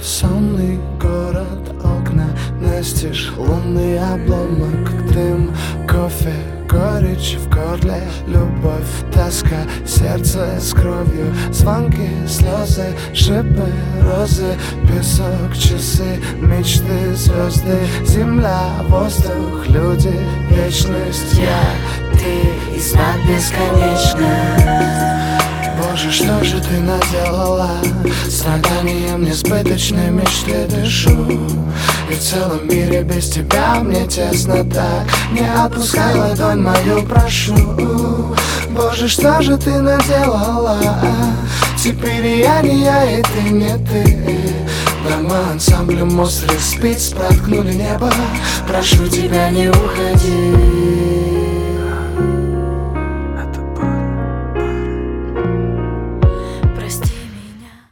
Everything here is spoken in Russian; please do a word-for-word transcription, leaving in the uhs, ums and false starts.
сонный город, окна настежь, лунный обломок, дым, кофе, горечь в горле, любовь, тоска, сердце с кровью, звонки, слезы, шипы, розы, песок, часы, мечты, звезды, земля, воздух, люди, вечность. Я, ты и знак бесконечно. Боже, что же ты наделала? Страданием несбыточной мечты дышу. И в целом мире без тебя мне тесно так. Не отпускай ладонь мою, прошу. Боже, что же ты наделала? Теперь я не я, и ты не ты. Дома ансамблем острых спиц проткнули небо. Прошу тебя, не уходи.